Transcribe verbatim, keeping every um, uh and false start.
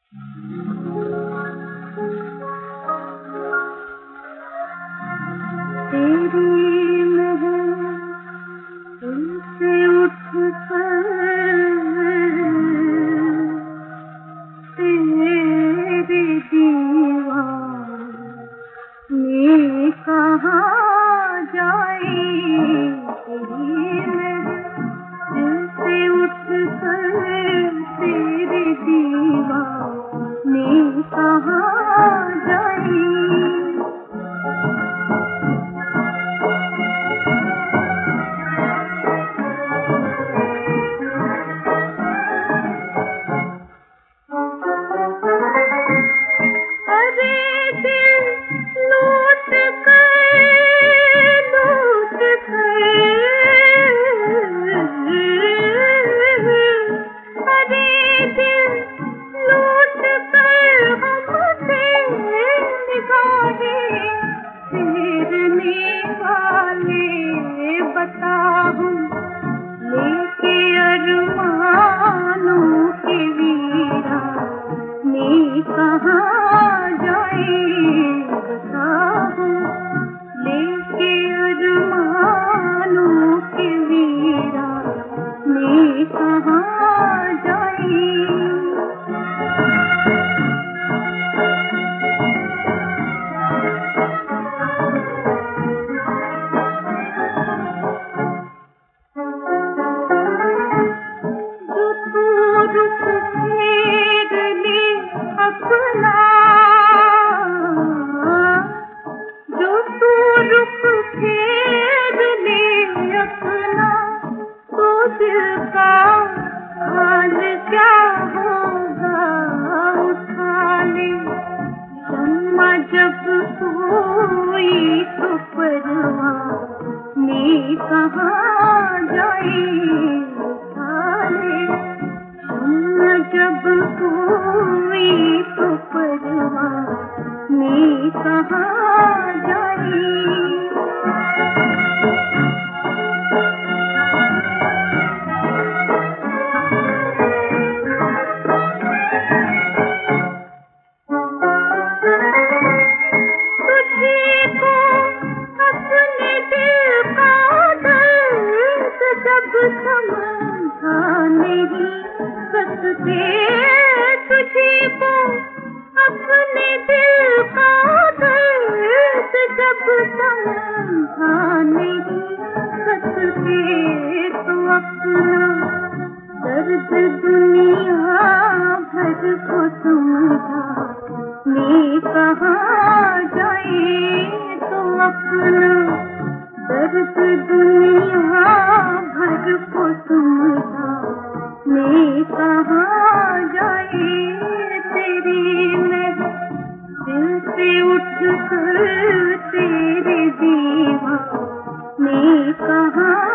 तेरी महक तुमसे उठकर तेरे दीवाने कहाँ जाए। तेरी महक तुमसे उठकर तेरे दीवाने कहाँ जाए। लेके अरमानों के वीराने कहाँ जाए। बताओ लेके अरमानों के वीराने कहाँ जाए। रुख फेर ले अपना, जो तू रुख फेर ले अपना, तो दिल का हाल क्या होगा उठा ले। शम्मा जब कोई तो परवाने कहाँ जाए। जब कोई तो परवाने कहाँ जाए। तुझे को अपने दिल का दर्द जब समझा नहीं सकते, तुझे को अपने दिल का दर्द जब समझा नहीं सकते, तो अपना दर्द दुनिया भर को समझाने कहाँ जाए। तो अपना दर्द दुनिया भर को समझाने कहाँ जाए। तेरी महक दिल से उठकर तेरे दीवाने कहाँ